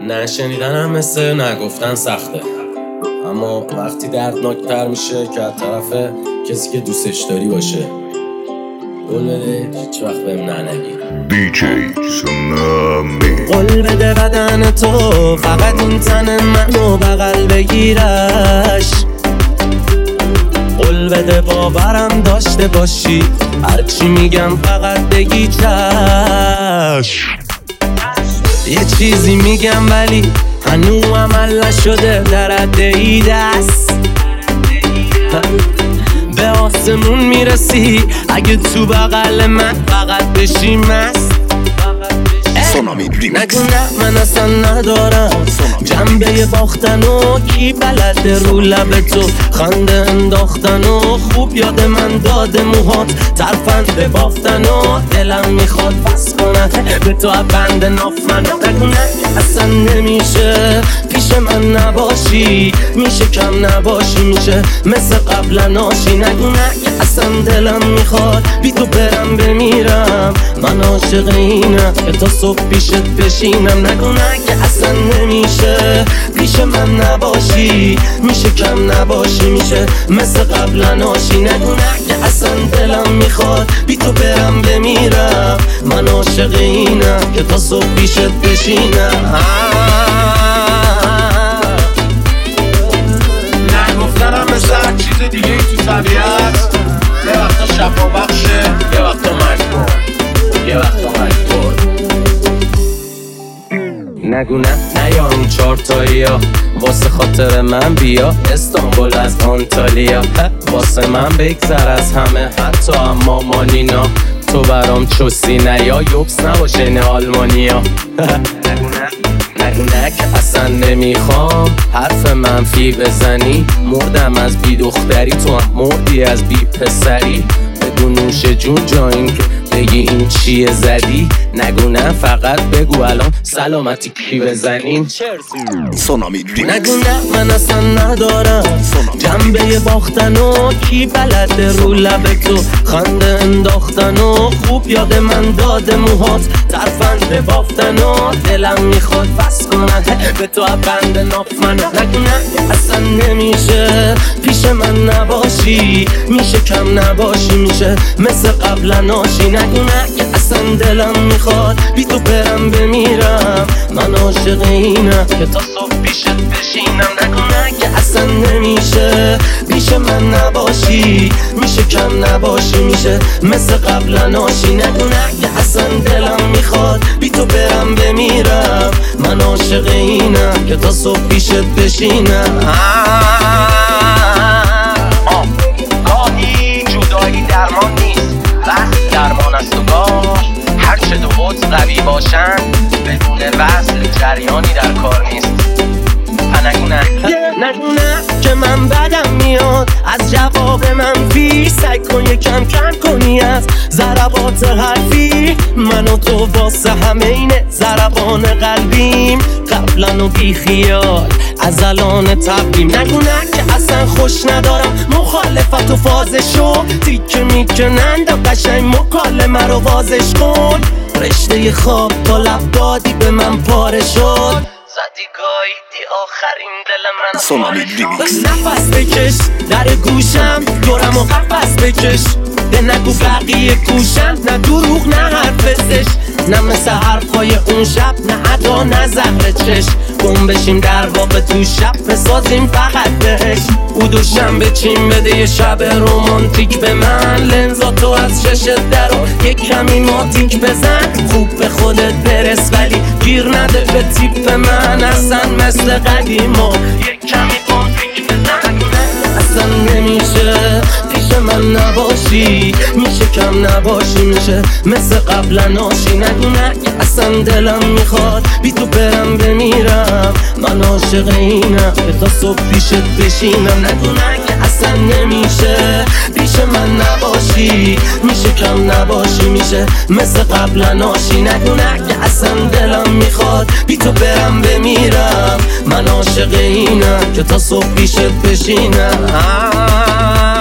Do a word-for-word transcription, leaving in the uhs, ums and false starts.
نشنیدنم مثل نگفتن سخته، اما وقتی دردناکتر میشه که از طرف کسی که دوستش داری باشه. قول بده هیچ وقت بهم ننگی. دی جی سونامی. قول بده بدن تو فقط این تن منو بغل بگیرش. قول بده باورم داشته باشی، هرچی میگم فقط بگی چشم. یه چیزی میگم ولی هنوز عمل نشده، در حد ای دست به آسمون میرسی اگه تو بغل من فقط بشی مست. نگو نه من اصلا ندارم جنبه باختن و کی بلده رو لب تو خنده انداختن و خوب یاد من داده موهات ترفنده بافتن و دلم میخواد بس کنه به تو بند ناف منو. نگو نه اصلا نمیشه پیش من نباشی، میشه کم نباشی، میشه مثل قبل ناشی. نگو نه اصلا دلم میخواد بی تو برم بمیرم، من عاشق اینم که تا صبح پیشت بشینم. نگو نه که اصلا نمیشه پیش من نباشی، میشه کم نباشی، میشه مثل قبل ناشی. نگو نه که اصلا دلم میخواد بی تو برم بمیرم، من عاشق اینم که تا صبح پیشت بشینم. نگفتنم مثل هر چیز دیگه ای تو طبیعت، یه وقتا شفا بخشه، یه وقتا مجبور، یه وقتا مجبور. نگو نه نیا اون چارتایی ها واسه خاطر من بیا استانبول از آنتالیا، واسه من بگذر از همه حتی اما مانینا. تو برام چوسی نیا یوبس نباشه نه آلمانیا. نگو نه نگو نه که اصلا نمیخوام حرف منفی بزنی، مردم از بی دختری تو هم مردی از بی پسری. بگو نوش جون جایین که بگی این چیه زدی. نگو نه فقط بگو الان سلامتی کی بزنیم. سونامی نگو نه من اصلا ندارم جنبه باختن و کی بلده رو لب تو خنده انداختن و خوب یاد من داده موهات ترفنده بافتن و دلم میخواد بس کنه به تو بند ناف منو. نگو نه اصلا نمیشه پیش من نباشی، میشه کم نباشی، میشه مثل قبل ناشی. نگو نه که اصلا دلم میخواد بی تو برم بمیرم، من عاشق اینم که تا صبح پیشت بشینم. نگو نه که اصلا نمیشه پیش من نباشی، میشه کم نباشی، میشه مثل قبل ناشی. نگو نه که اصلا دلم میخواد بی تو برم بمیرم، من عاشق اینم که تا صبح پیشت بشینم. گاهی جدایی درمان نیست، وقت درمان است و گاه هر چه دو بود قوی باشن بدون وصل جریانی در کار نیست. نگو نه نگو نه که من بدم میاد از جواب منفی، سعی کن یکم کم کنی از ضربات حرفی. من و تو واسه همه اینه ضربان قلبیم، قبلا و بی خیال از الان تبلیم. نگو نه که اصلا خوش ندارم مخالفت و فازشو تیکه میکنند و قشنگ مکالمه رو وازش کن. رشته خواب با لب دادی به من پاره شد، زدی گاییدی آخرین دل من. سونامی ریمیکس. نفس بکش در گوشم دورم و قفس بکش، ده نگو بقیه کوشم، نه دروغ نه حرف زش، نه مثل حرفای اون شب، نه ادا نه زهر چشم. گم بشیم در واقع تو شب بسازیم فقط بهش. او دوشنبه چین بده یه شب رومانتیک به من، لنزاتو از ششت در و یک کمی ماتیک بزن. خوب به خودت برس ولی گیر نده به تیپ من، اصلا مثل قدیما یک کمی ماتیک بزن. اصلا نمیشه پیش من نباشی، میشه کم نباشی، میشه مثل قبل ناشی. نگو نه اصلا دلم میخواد بی تو برم بمیرم، من عاشق اینم که تا صبح پیشت بشینم. نگو نه که اصلا نمیشه پیش من نباشی، میشه کم نباشی، میشه مثل قبل ناشی. نگو نه که اصلا دلم میخواد بی تو برم بمیرم، من عاشق اینم که تا صبح پیشت بشینم.